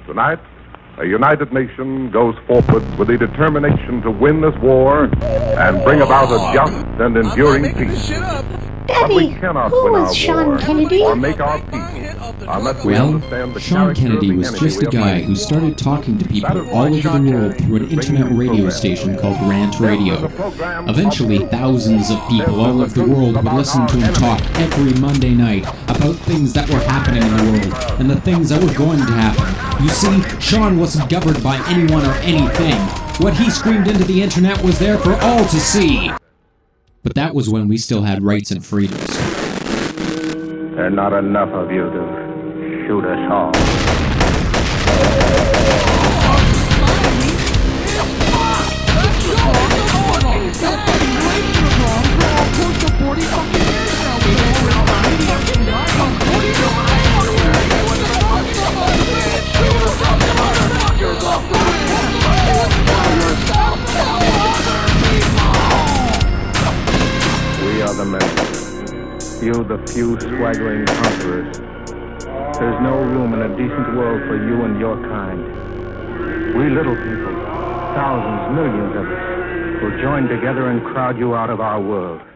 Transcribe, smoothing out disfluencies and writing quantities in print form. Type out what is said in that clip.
Tonight, a united nation goes forward with the determination to win this war and bring about a just and enduring peace. But we Daddy, cannot who win was our Sean war Kennedy? or make our peace unless we Well, understand the Sean character of Kennedy the was enemy just we a are guy fighting. who started talking to people That is why all over the Sean world Kennedy through an is bringing internet you radio programs. station called Rant Radio. This is a program Eventually, of- thousands of people This is all the over the truth world would about listen our to him enemy. talk every Monday night about things that were happening in the world and the things that were going to happen. You see, Sean wasn't governed by anyone or anything. What he screamed into the internet was there for all to see. But that was when we still had rights and freedoms. There are not enough of you to shoot us all. We are the many. You, the few swaggering conquerors. There's no room in a decent world for you and your kind. We little people, thousands, millions of us, will join together and crowd you out of our world.